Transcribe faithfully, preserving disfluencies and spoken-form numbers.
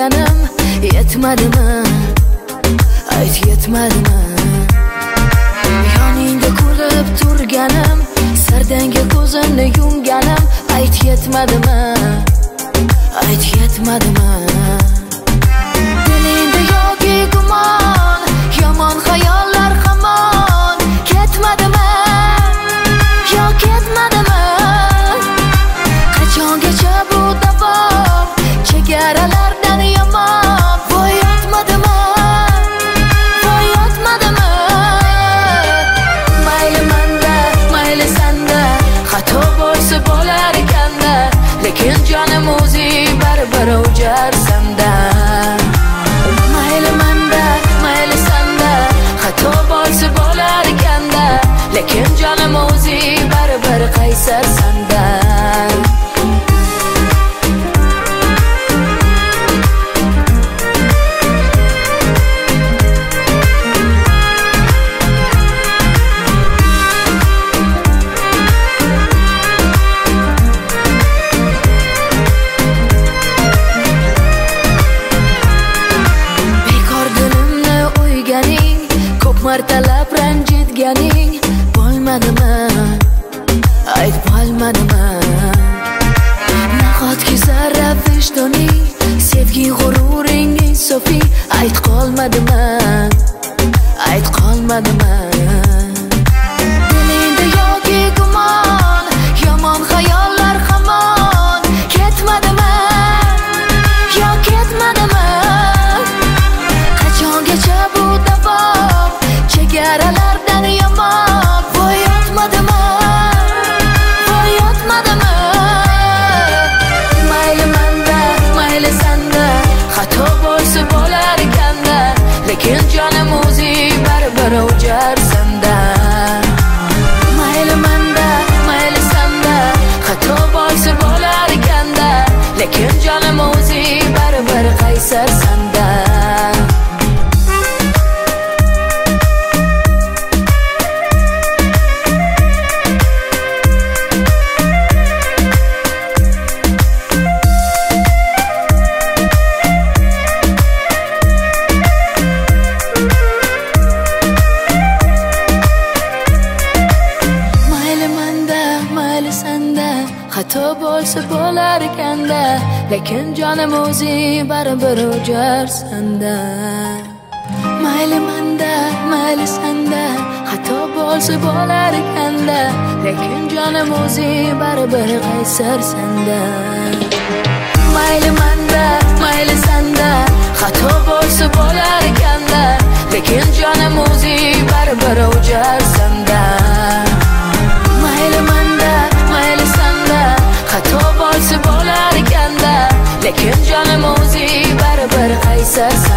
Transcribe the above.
turganim yetmadimi? Ayt yetmadimi? Yoningda ko'rib turganim, sardanga ko'zimni yumganim, ayt yetmadimi? Ayt yetmadimi? Dilingda yoki gumon, yomon xayollar hamon ketmadimi? Yo ketmadimi? Qachongacha bu davom, chegaralardan yomon, voy yotmadimi? Voy yotmadimi? Mayli manda, mayli sanda, xato bo'lsa bo'lar ekanda, lekin jonim o'zing baribir o'jarsanda. Mayli manda, mayli sanda, xato bo'lsa bo'lar ekanda, lekin jonim o'zing baribir qaysarsanda. Martalab ranjitganing bo'lmadimi? Ayt bo'lmadimi? Nahotki zarra vijdoning, sevgi g'ururing insofiy, ayt qolmadimi? Ayt qolmadimi? Dilingda yoki gumon, yomon xayollar hamon ketmadimi? Yo ketmadimi? Qachongacha bu davom, chegaralardan yomon, voy yotmadimi? Voy yotmadimi? Mayli manda, mayli sanda, xato bo'lsa bo'lar ekanda, lekin jonim o'zing baribir o'jarsanda. Mayli manda, mayli sanda, xato bo'lsa bo'lar ekanda, lekin jonim o'zing baribir qaysarsanda. Xato bo'lsa bo'lar ekanda, lekin jonim o'zing baribir o'jarsanda. Mayli manda, mayli sanda, xato bo'lsa bo'lar ekanda, lekin jonim o'zing baribir qaysarsanda. Mayli manda, mayli sanda, xato bo'lsa bo'lar ekanda, lekin jonim o'zing baribir o'jarsanda. Mayli manda, mayli sanda, xato bo'lsa bo'lar ekanda, lekin jonim o'zing baribir qaysarsan.